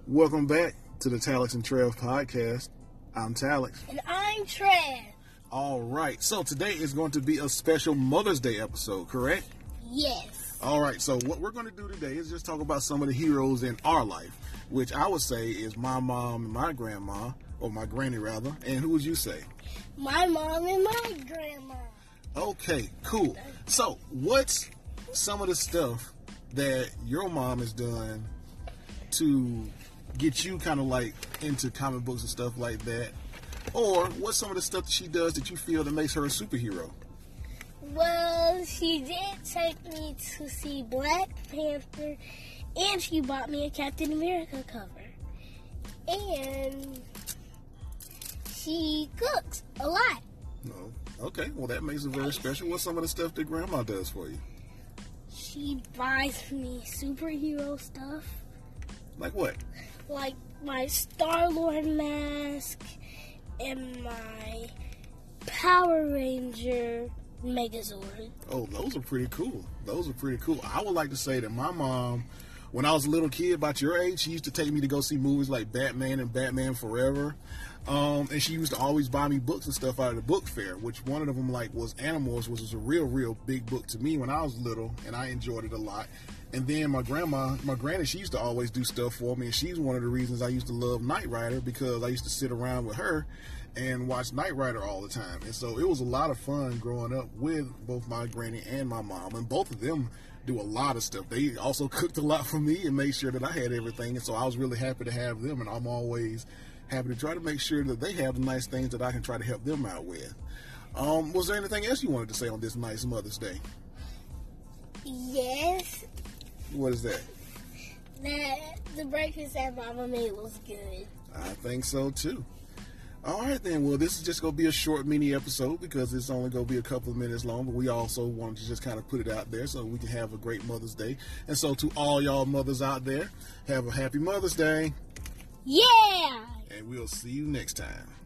Welcome back to the Talix and Trev podcast. I'm Talix. And I'm Trev. All right, so today is going to be a special Mother's Day episode, correct? Yes. All right, so what we're going to do today is just talk about some of the heroes in our life, which I would say is my mom and my grandma, or my granny rather. And who would you say? My mom and my grandma. Okay, cool. So what's some of the stuff that your mom has done to get you kind of like into comic books and stuff like that? Or what's some of the stuff that she does that you feel that makes her a superhero? Well, she did take me to see Black Panther, and she bought me a Captain America cover. And she cooks a lot. No. Okay, well that makes it very special. What's some of the stuff that Grandma does for you? She buys me superhero stuff. Like what? Like my Star-Lord mask and my Power Ranger Megazord. Oh, those are pretty cool. I would like to say that my mom, when I was a little kid about your age, she used to take me to go see movies like Batman and Batman Forever. And she used to always buy me books and stuff out of the book fair, which one of them was Animals, which was a real big book to me when I was little, and I enjoyed it a lot. And then my granny, she used to always do stuff for me, and she's one of the reasons I used to love Knight Rider, because I used to sit around with her and watch Knight Rider all the time. And so it was a lot of fun growing up with both my granny and my mom, and both of them do a lot of stuff. They also cooked a lot for me and made sure that I had everything, and so I was really happy to have them, and I'm always happy to try to make sure that they have the nice things that I can try to help them out with. Was there anything else you wanted to say on this nice Mother's Day? Yes. What is that? That the breakfast that Mama made was good. I think so too. All right then, well this is just going to be a short mini episode because it's only going to be a couple of minutes long, but we also wanted to just kind of put it out there so we can have a great Mother's Day. And so to all y'all mothers out there, have a happy Mother's Day. Yeah! And we'll see you next time.